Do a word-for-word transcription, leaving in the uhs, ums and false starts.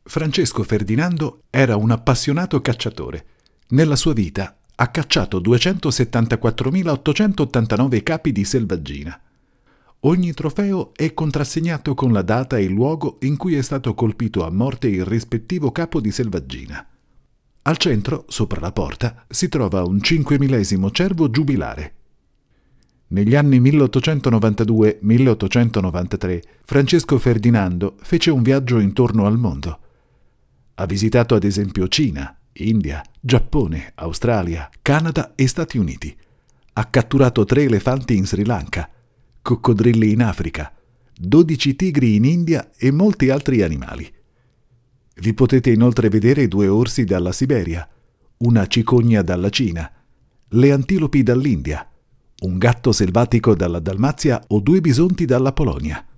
Francesco Ferdinando era un appassionato cacciatore. Nella sua vita ha cacciato duecentosettantaquattromilaottocentottantanove capi di selvaggina. Ogni trofeo è contrassegnato con la data e il luogo in cui è stato colpito a morte il rispettivo capo di selvaggina. Al centro, sopra la porta, si trova un cinquemilesimo cervo giubilare. Negli anni milleottocentonovantadue milleottocentonovantatré Francesco Ferdinando fece un viaggio intorno al mondo. Ha visitato ad esempio Cina, India, Giappone, Australia, Canada e Stati Uniti. Ha catturato tre elefanti in Sri Lanka, coccodrilli in Africa, dodici tigri in India e molti altri animali. Vi potete inoltre vedere due orsi dalla Siberia, una cicogna dalla Cina, le antilopi dall'India, un gatto selvatico dalla Dalmazia o due bisonti dalla Polonia.